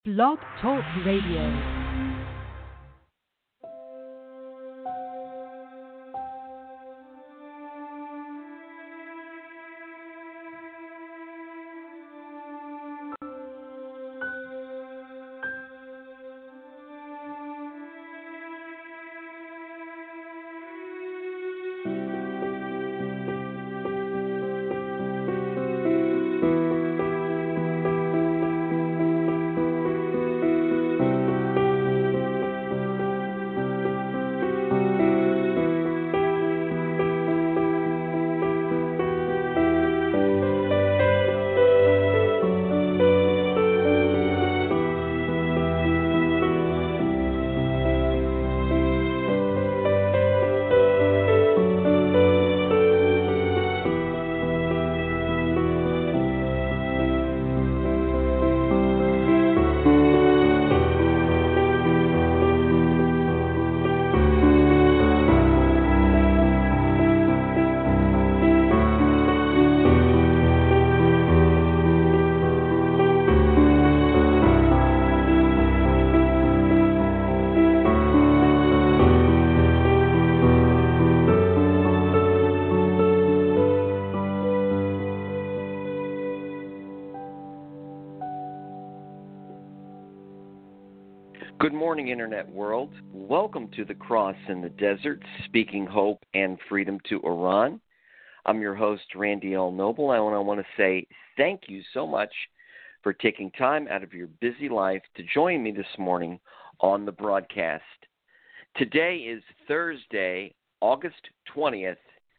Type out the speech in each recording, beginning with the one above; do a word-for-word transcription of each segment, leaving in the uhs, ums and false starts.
Blog Talk Radio. Good morning, Internet world. Welcome to the Cross in the Desert, speaking hope and freedom to Iran. I'm your host, Randy L. Noble, and I want to say thank you so much for taking time out of your busy life to join me this morning on the broadcast. Today is Thursday, August twentieth,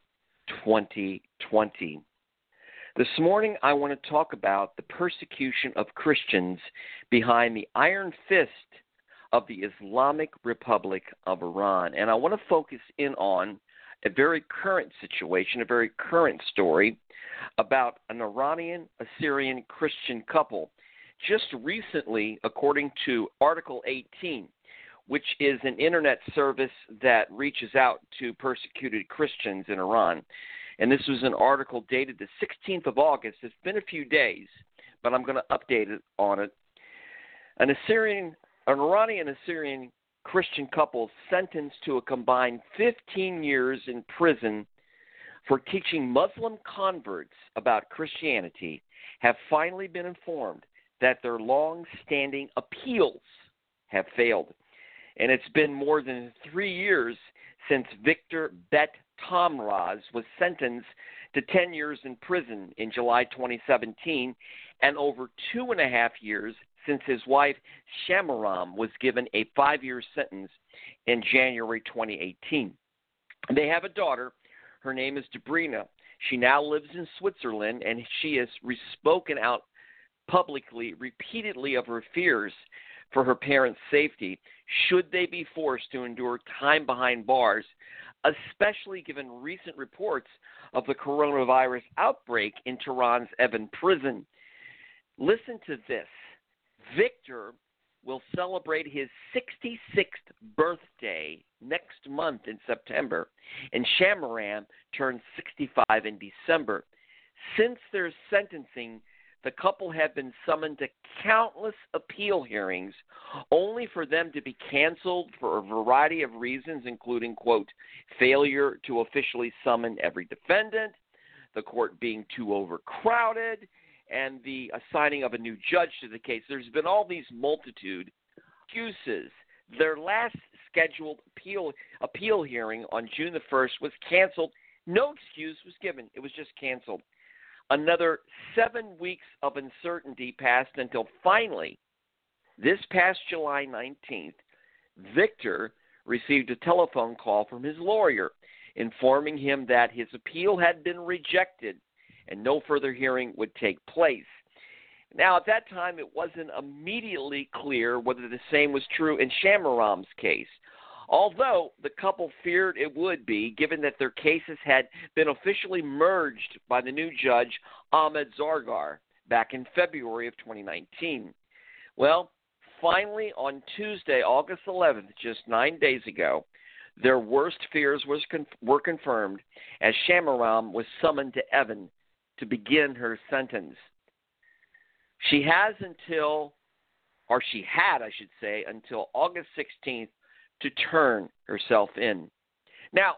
twenty twenty. This morning, I want to talk about the persecution of Christians behind the iron fist of the Islamic Republic of Iran. And I want to focus in on a very current situation, a very current story about an Iranian-Assyrian Christian couple. Just recently, according to Article eighteen, which is an internet service that reaches out to persecuted Christians in Iran, and this was an article dated the sixteenth of August. It's been a few days, but I'm going to update it on it. An Assyrian An Iranian-Assyrian Christian couple sentenced to a combined fifteen years in prison for teaching Muslim converts about Christianity have finally been informed that their long-standing appeals have failed. And it's been more than three years since Victor Bet Tamraz was sentenced to ten years in prison in July twenty seventeen, and over two and a half years since his wife Shamaram was given a five-year sentence in January twenty eighteen. They have a daughter. Her name is Debrina. She now lives in Switzerland, and she has spoken out publicly, repeatedly, of her fears for her parents' safety should they be forced to endure time behind bars, especially given recent reports of the coronavirus outbreak in Tehran's Evin prison. Listen to this. Victor will celebrate his sixty-sixth birthday next month in September, and Shamaram turns sixty-five in December. Since their sentencing, the couple have been summoned to countless appeal hearings, only for them to be canceled for a variety of reasons, including, quote, failure to officially summon every defendant, the court being too overcrowded, and the assigning of a new judge to the case. There's been all these multitude excuses. Their last scheduled appeal appeal hearing on June the first was canceled. No excuse was given. It was just canceled. Another seven weeks of uncertainty passed until finally, this past July nineteenth, Victor received a telephone call from his lawyer informing him that his appeal had been rejected and no further hearing would take place. Now, at that time, it wasn't immediately clear whether the same was true in Shamaram's case, although the couple feared it would be, given that their cases had been officially merged by the new judge, Ahmed Zargar, back in February of twenty nineteen. Well, finally, on Tuesday, August eleventh, just nine days ago, their worst fears was con- were confirmed as Shamaram was summoned to Evin to begin her sentence. She has until or she had, I should say, until August sixteenth to turn herself in. Now,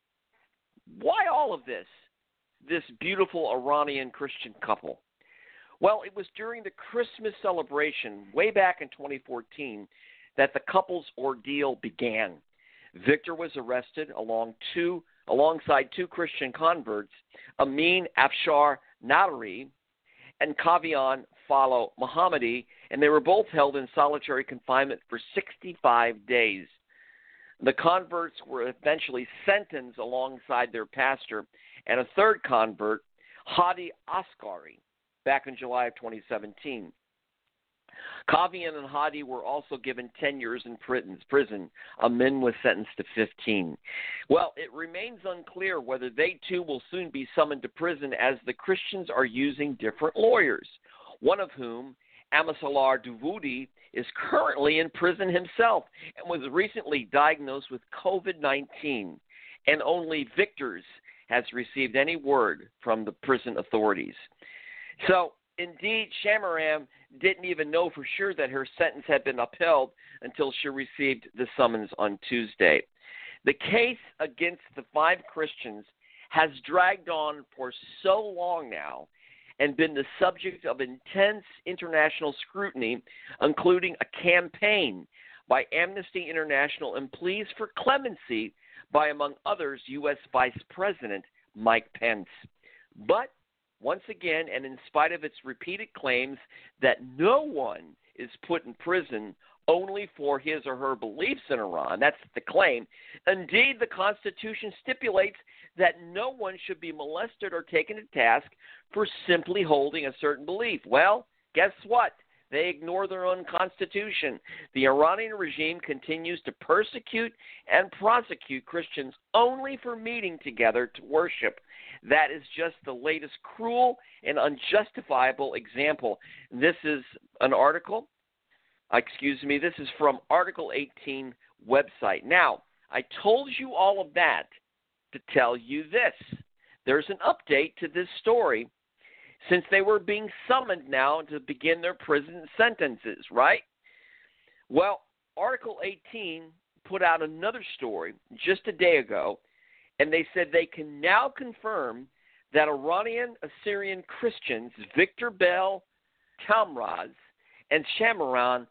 why all of this, this beautiful Iranian Christian couple? Well, it was during the Christmas celebration way back in twenty fourteen that the couple's ordeal began. Victor was arrested along two, alongside two Christian converts, Amin Afshar Nadari and Kavian Fallo Mohammadi, and they were both held in solitary confinement for sixty-five days. The converts were eventually sentenced alongside their pastor and a third convert, Hadi Askari, back in July of twenty seventeen. Kavian and Hadi were also given ten years in prison. Amin was sentenced to fifteen. Well, it remains unclear whether they too will soon be summoned to prison, as the Christians are using different lawyers, one of whom, Amisalar Duvudi, is currently in prison himself and was recently diagnosed with COVID nineteen, and only Victor's has received any word from the prison authorities. So, indeed, Shamaram didn't even know for sure that her sentence had been upheld until she received the summons on Tuesday. The case against the five Christians has dragged on for so long now and been the subject of intense international scrutiny, including a campaign by Amnesty International and pleas for clemency by, among others, U S Vice President Mike Pence. But once again, and in spite of its repeated claims that no one is put in prison only for his or her beliefs in Iran, that's the claim, indeed the Constitution stipulates that no one should be molested or taken to task for simply holding a certain belief. Well, guess what? They ignore their own Constitution. The Iranian regime continues to persecute and prosecute Christians only for meeting together to worship. That is just the latest cruel and unjustifiable example. This is an article, excuse me, this is from Article eighteen website. Now, I told you all of that to tell you this. There's an update to this story since they were being summoned now to begin their prison sentences, right? Well, Article eighteen put out another story just a day ago, and they said they can now confirm that Iranian Assyrian Christians Victor Bel Tamraz and Shamaran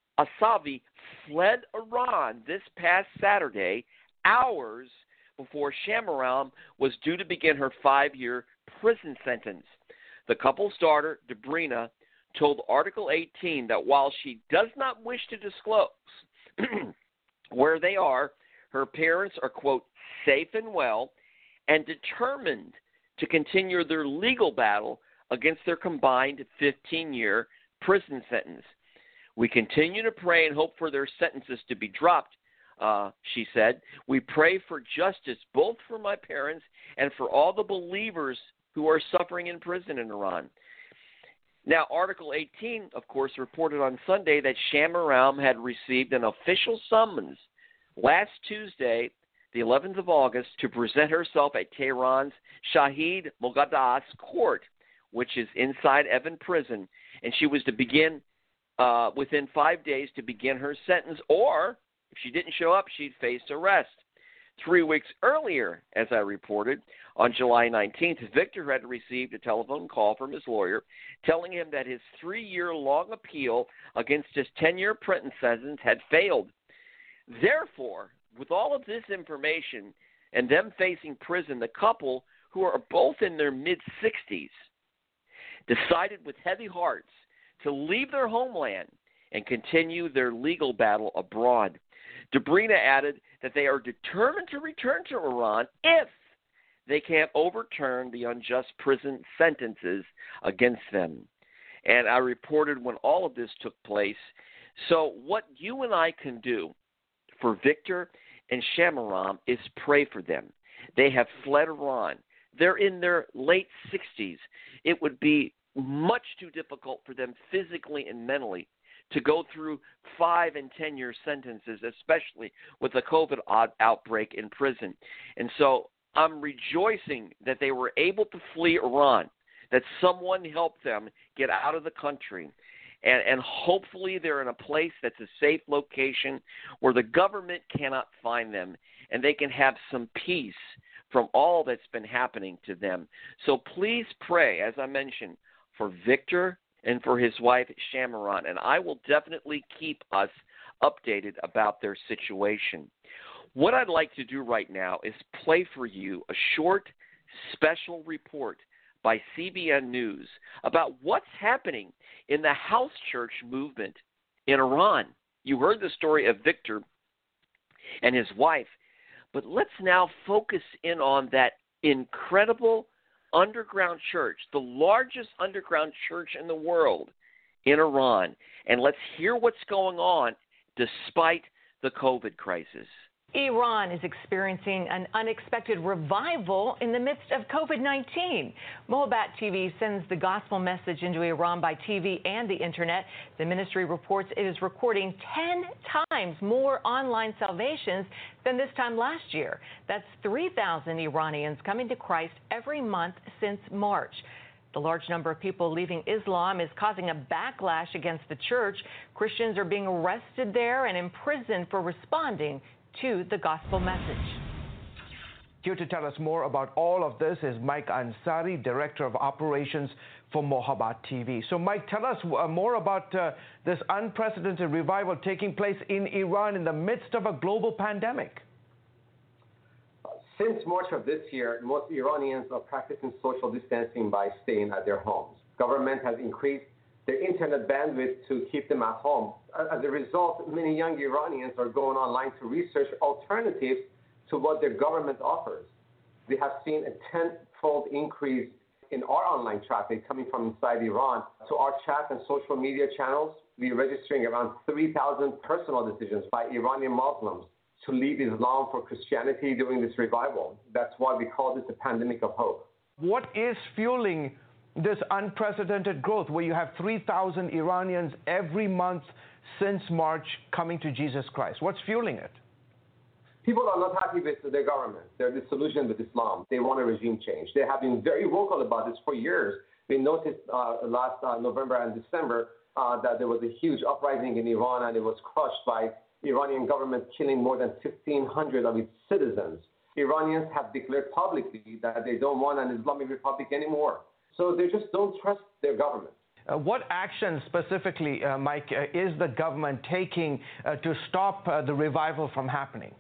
Asavi fled Iran this past Saturday, hours before Shamaran was due to begin her five-year prison sentence. The couple's daughter, Debrina, told Article eighteen that while she does not wish to disclose where they are, her parents are, quote, safe and well, and determined to continue their legal battle against their combined fifteen-year prison sentence. We continue to pray and hope for their sentences to be dropped, uh, she said. We pray for justice both for my parents and for all the believers who are suffering in prison in Iran. Now, Article eighteen, of course, reported on Sunday that Shamaram had received an official summons last Tuesday, the eleventh of August, to present herself at Tehran's Shahid Moghadam court, which is inside Evin prison, and she was to begin uh, within five days to begin her sentence, or if she didn't show up, she'd face arrest. Three weeks earlier, as I reported, on July nineteenth, Victor had received a telephone call from his lawyer telling him that his three-year-long appeal against his ten-year prison sentence had failed. Therefore, with all of this information and them facing prison, the couple, who are both in their mid-sixties, decided with heavy hearts to leave their homeland and continue their legal battle abroad. Debrina added that they are determined to return to Iran if they can't overturn the unjust prison sentences against them. And I reported when all of this took place. So what you and I can do for Victor and Shamaram is pray for them. They have fled Iran. They're in their late sixties. It would be much too difficult for them physically and mentally to go through five and ten-year sentences, especially with a COVID outbreak in prison. And so I'm rejoicing that they were able to flee Iran, that someone helped them get out of the country. And, and hopefully they're in a place that's a safe location where the government cannot find them and they can have some peace from all that's been happening to them. So please pray, as I mentioned, for Victor and for his wife, Shamaron. And I will definitely keep us updated about their situation. What I'd like to do right now is play for you a short special report by C B N News about what's happening in the house church movement in Iran. You heard the story of Victor and his wife, but let's now focus in on that incredible underground church, the largest underground church in the world in Iran, and let's hear what's going on despite the COVID crisis. Iran is experiencing an unexpected revival in the midst of COVID nineteen. Mohabbat T V sends the gospel message into Iran by T V and the internet. The ministry reports it is recording ten times more online salvations than this time last year. That's three thousand Iranians coming to Christ every month since March. The large number of people leaving Islam is causing a backlash against the church. Christians are being arrested there and imprisoned for responding to the gospel message. Here to tell us more about all of this is Mike Ansari, Director of Operations for Mohabbat T V. So, Mike, tell us uh, more about uh, this unprecedented revival taking place in Iran in the midst of a global pandemic. Since March of this year, most Iranians are practicing social distancing by staying at their homes. Government has increased their internet bandwidth to keep them at home. As a result, many young Iranians are going online to research alternatives to what their government offers. We have seen a tenfold increase in our online traffic coming from inside Iran. To our chat and social media channels, we're registering around three thousand personal decisions by Iranian Muslims to leave Islam for Christianity during this revival. That's why we call this a pandemic of hope. What is fueling this unprecedented growth where you have three thousand Iranians every month since March coming to Jesus Christ? What's fueling it? People are not happy with their government. They're disillusioned with Islam. They want a regime change. They have been very vocal about this for years. We noticed uh, last uh, November and December uh, that there was a huge uprising in Iran, and it was crushed by Iranian government killing more than fifteen hundred of its citizens. Iranians have declared publicly that they don't want an Islamic Republic anymore. So they just don't trust their government. Uh, what action specifically, uh, Mike, uh, is the government taking uh, to stop uh, the revival from happening?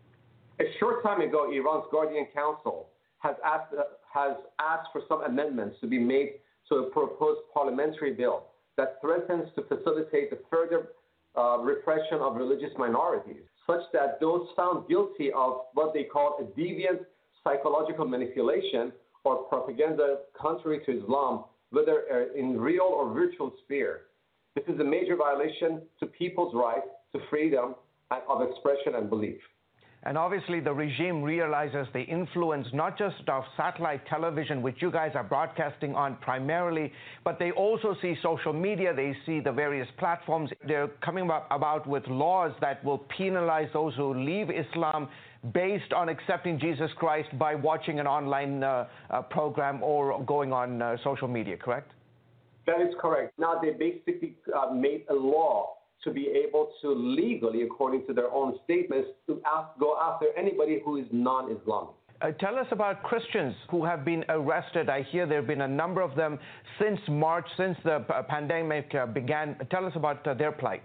A short time ago, Iran's Guardian Council has asked, uh, has asked for some amendments to be made to a proposed parliamentary bill that threatens to facilitate the further uh, repression of religious minorities, such that those found guilty of what they call a deviant psychological manipulation or propaganda contrary to Islam, whether uh, in real or virtual sphere. This is a major violation to people's right to freedom of expression and belief. And obviously the regime realizes the influence not just of satellite television, which you guys are broadcasting on primarily, but they also see social media, they see the various platforms. They're coming about with laws that will penalize those who leave Islam based on accepting Jesus Christ by watching an online uh, uh, program or going on uh, social media, correct? That is correct. Now they basically uh, made a law to be able to legally, according to their own statements, to ask, go after anybody who is non-Islamic. Uh, tell us about Christians who have been arrested. I hear there have been a number of them since March, since the uh, pandemic uh, began. Tell us about uh, their plight.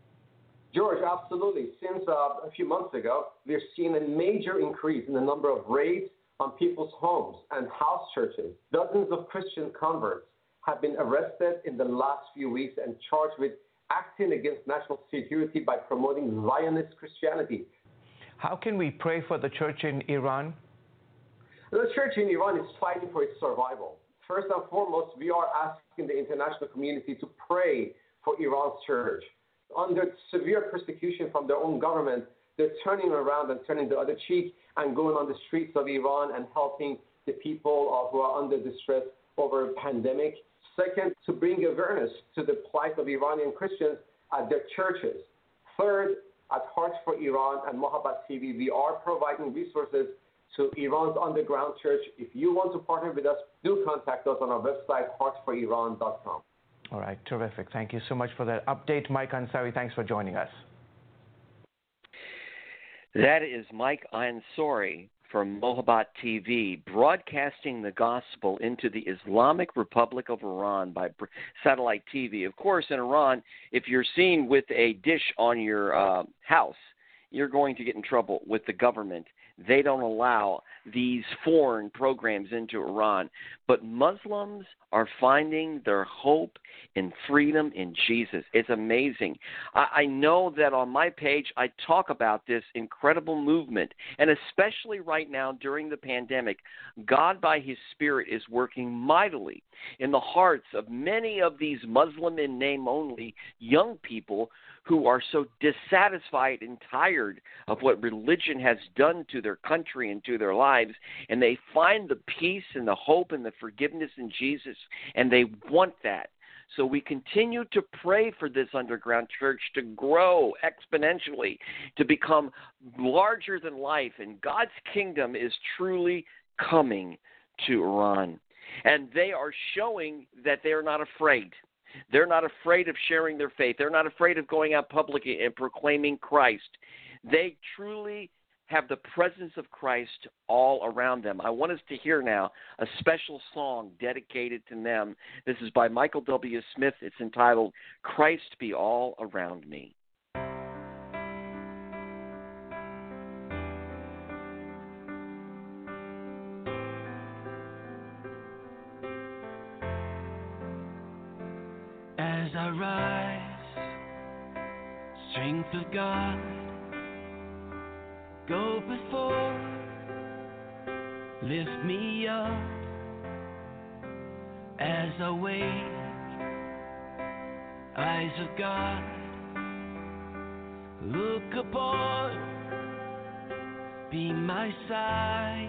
George, absolutely. Since uh, a few months ago, we've seen a major increase in the number of raids on people's homes and house churches. Dozens of Christian converts have been arrested in the last few weeks and charged with acting against national security by promoting Zionist Christianity. How can we pray for the church in Iran? The church in Iran is fighting for its survival. First and foremost, we are asking the international community to pray for Iran's church. Under severe persecution from their own government, they're turning around and turning the other cheek and going on the streets of Iran and helping the people who are under distress over a pandemic. Second, to bring awareness to the plight of Iranian Christians at their churches. Third, at Hearts for Iran and Mohabbat T V, we are providing resources to Iran's underground church. If you want to partner with us, do contact us on our website, hearts for iran dot com. All right, terrific. Thank you so much for that update. Mike Ansari, thanks for joining us. That is Mike Ansari from Mohabbat T V, broadcasting the gospel into the Islamic Republic of Iran by satellite T V. Of course, in Iran, if you're seen with a dish on your uh, house, you're going to get in trouble with the government. They don't allow these foreign programs into Iran. But Muslims are finding their hope and freedom in Jesus. It's amazing. I, I know that on my page I talk about this incredible movement, and especially right now during the pandemic, God by His Spirit is working mightily in the hearts of many of these Muslim in name only young people who are so dissatisfied and tired of what religion has done to their country and to their lives, and they find the peace and the hope and the forgiveness in Jesus, and they want that. So we continue to pray for this underground church to grow exponentially, to become larger than life, and God's kingdom is truly coming to Iran. And they are showing that they are not afraid. They're not afraid of sharing their faith. They're not afraid of going out publicly and proclaiming Christ. They truly have the presence of Christ all around them. I want us to hear now a special song dedicated to them. This is by Michael W. Smith. It's entitled, Christ Be All Around Me. As I rise, strength of God, go before, lift me up. As I wait, eyes of God, look upon, be my side.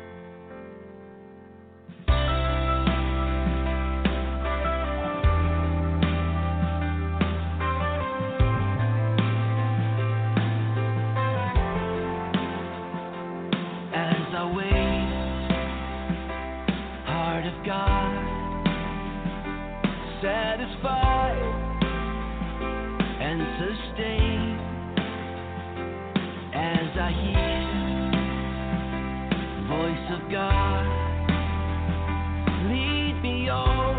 Satisfied and sustained as I hear voice of God, lead me on,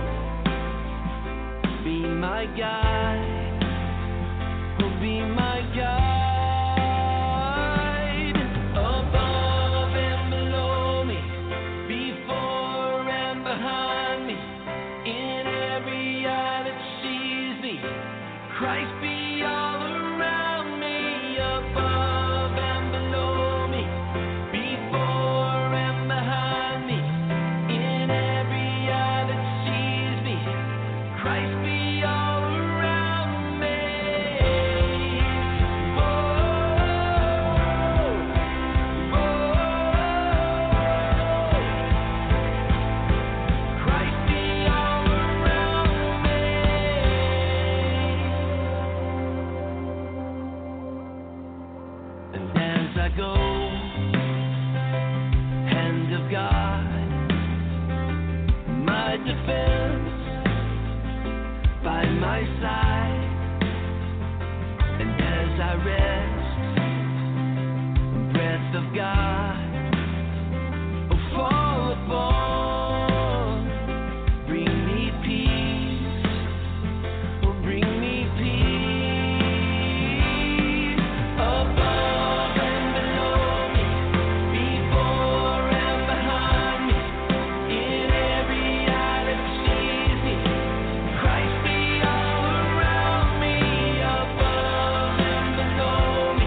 be my guide, oh, be my guide. Christ be all around me, above and below.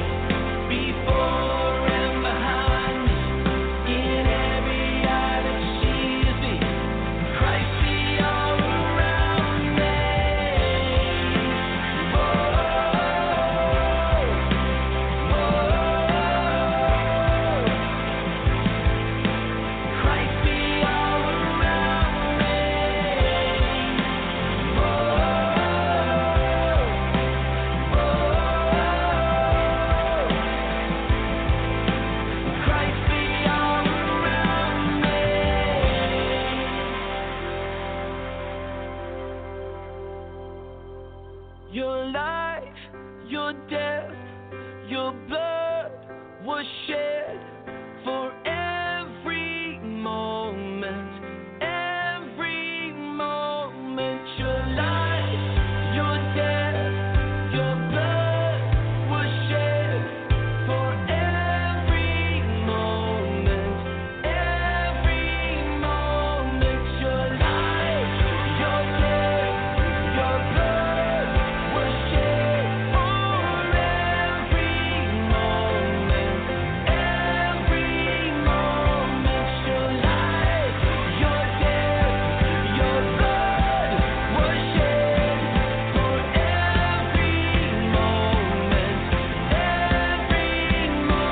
death, your blood was shed for every moment, every moment. Your life, your death, your blood was shed for every moment, every moment. Your life, your death, your blood was shed for every moment, every moment. Your life, your death, your blood was shed for every moment, every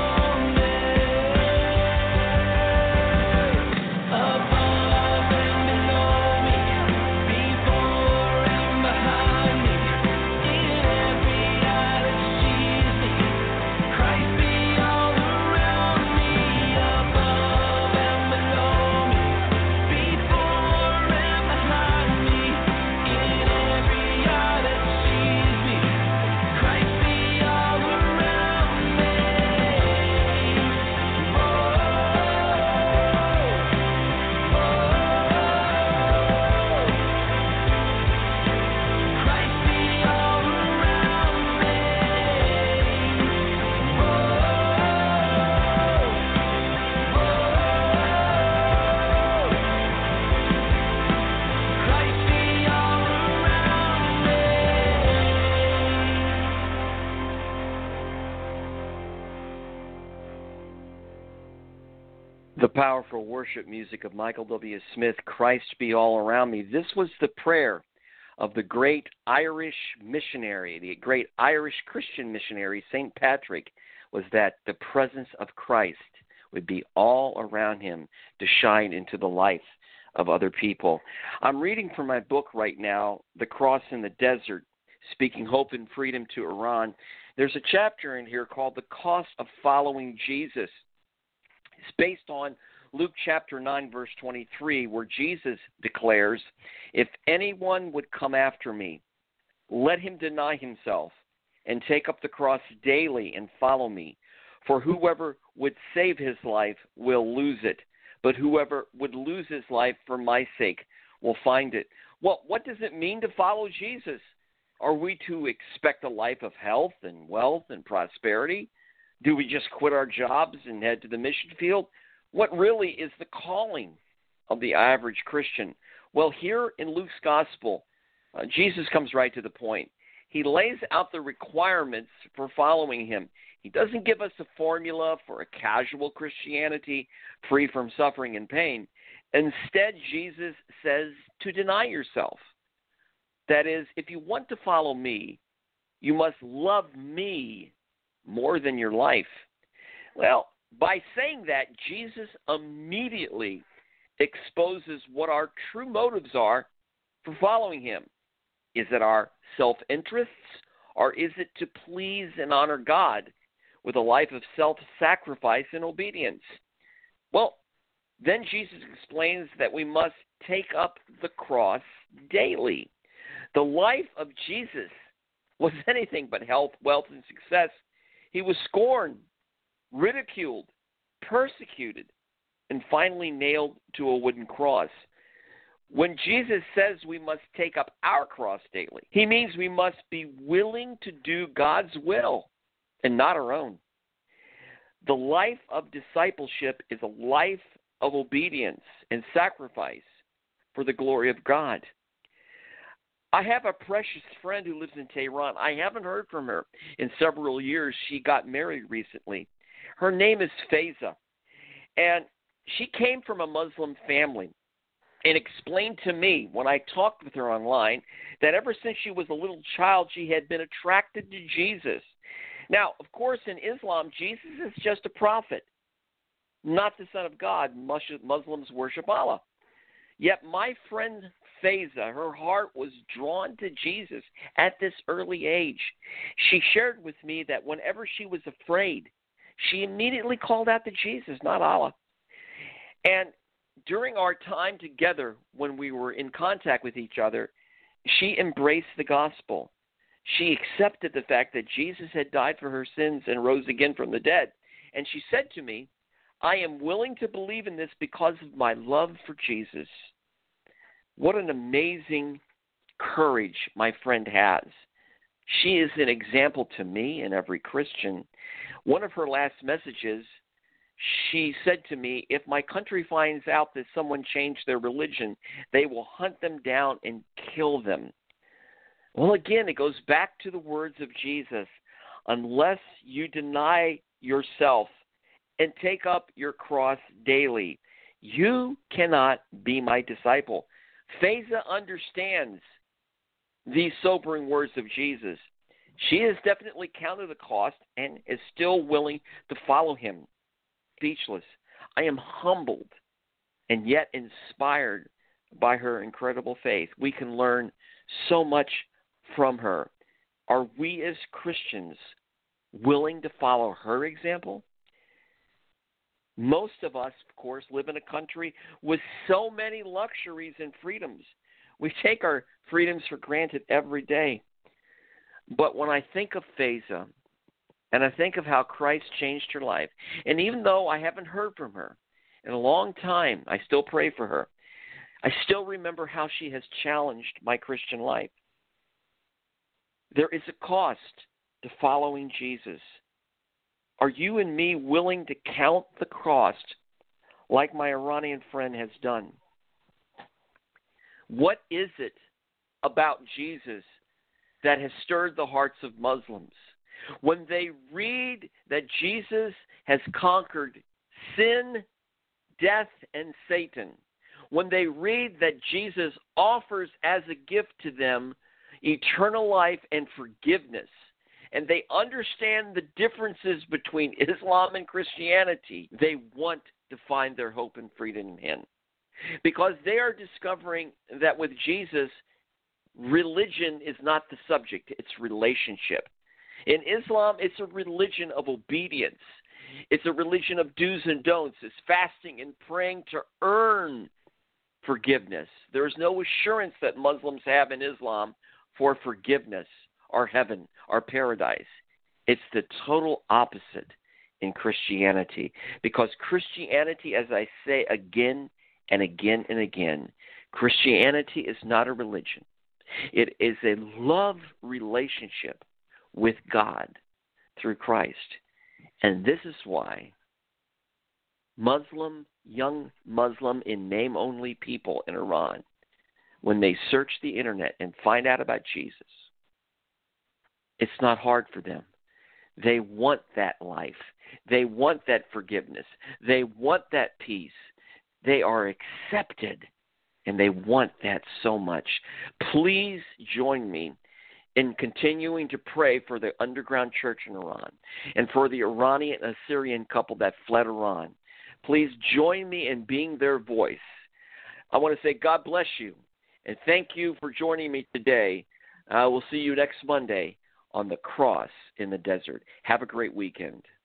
moment. Above and below me, before and behind me, in every eye that sees me, Christ be all around me. Above and below me, before and behind me, in every eye that sees me, Christ be all around me. Oh, Christ be all around me. Christ be all around me. The powerful worship music of Michael W. Smith, Christ Be All Around Me. This was the prayer of the great Irish missionary, the great Irish Christian missionary, Saint Patrick, was that the presence of Christ would be all around him to shine into the life of other people. I'm reading from my book right now, The Cross in the Desert, Speaking Hope and Freedom to Iran. There's a chapter in here called The Cost of Following Jesus. It's based on Luke chapter nine, verse twenty-three, where Jesus declares, "If anyone would come after me, let him deny himself and take up the cross daily and follow me. For whoever would save his life will lose it, but whoever would lose his life for my sake will find it." Well, what does it mean to follow Jesus? Are we to expect a life of health and wealth and prosperity? Do we just quit our jobs and head to the mission field? What really is the calling of the average Christian? Well, here in Luke's gospel, uh, Jesus comes right to the point. He lays out the requirements for following him. He doesn't give us a formula for a casual Christianity free from suffering and pain. Instead, Jesus says to deny yourself. That is, if you want to follow me, you must love me more than your life. Well, by saying that, Jesus immediately exposes what our true motives are for following him. Is it our self-interests, or is it to please and honor God with a life of self-sacrifice and obedience? Well, then Jesus explains that we must take up the cross daily. The life of Jesus was anything but health, wealth, and success. He was scorned, ridiculed, persecuted, and finally nailed to a wooden cross. When Jesus says we must take up our cross daily, he means we must be willing to do God's will and not our own. The life of discipleship is a life of obedience and sacrifice for the glory of God. I have a precious friend who lives in Tehran. I haven't heard from her in several years. She got married recently. Her name is Faiza, and she came from a Muslim family and explained to me when I talked with her online that ever since she was a little child, she had been attracted to Jesus. Now, of course, in Islam, Jesus is just a prophet, not the Son of God. Muslims worship Allah. Yet my friend Faiza, her heart was drawn to Jesus at this early age. She shared with me that whenever she was afraid, she immediately called out to Jesus, not Allah. And during our time together, when we were in contact with each other, she embraced the gospel. She accepted the fact that Jesus had died for her sins and rose again from the dead. And she said to me, I am willing to believe in this because of my love for Jesus. What an amazing courage my friend has. She is an example to me and every Christian. One of her last messages, she said to me, if my country finds out that someone changed their religion, they will hunt them down and kill them. Well, again, it goes back to the words of Jesus. Unless you deny yourself and take up your cross daily, you cannot be my disciple. Faiza understands these sobering words of Jesus. She has definitely counted the cost and is still willing to follow him. Speechless. I am humbled and yet inspired by her incredible faith. We can learn so much from her. Are we as Christians willing to follow her example? Most of us, of course, live in a country with so many luxuries and freedoms. We take our freedoms for granted every day. But when I think of Faiza, and I think of how Christ changed her life, and even though I haven't heard from her in a long time, I still pray for her. I still remember how she has challenged my Christian life. There is a cost to following Jesus. Are you and me willing to count the cost like my Iranian friend has done? What is it about Jesus that has stirred the hearts of Muslims? When they read that Jesus has conquered sin, death, and Satan, when they read that Jesus offers as a gift to them eternal life and forgiveness, and they understand the differences between Islam and Christianity, they want to find their hope and freedom in him. Because they are discovering that with Jesus, religion is not the subject, it's relationship. In Islam, it's a religion of obedience. It's a religion of do's and don'ts. It's fasting and praying to earn forgiveness. There is no assurance that Muslims have in Islam for forgiveness, our heaven, our paradise. It's the total opposite in Christianity. Because Christianity, as I say again and again and again, Christianity is not a religion. It is a love relationship with God through Christ. And this is why Muslim, young Muslim in name only people in Iran, when they search the internet and find out about Jesus, it's not hard for them. They want that life. They want that forgiveness. They want that peace. They are accepted, and they want that so much. Please join me in continuing to pray for the underground church in Iran and for the Iranian and Assyrian couple that fled Iran. Please join me in being their voice. I want to say God bless you, and thank you for joining me today. Uh, we'll see you next Monday on the Cross in the Desert. Have a great weekend.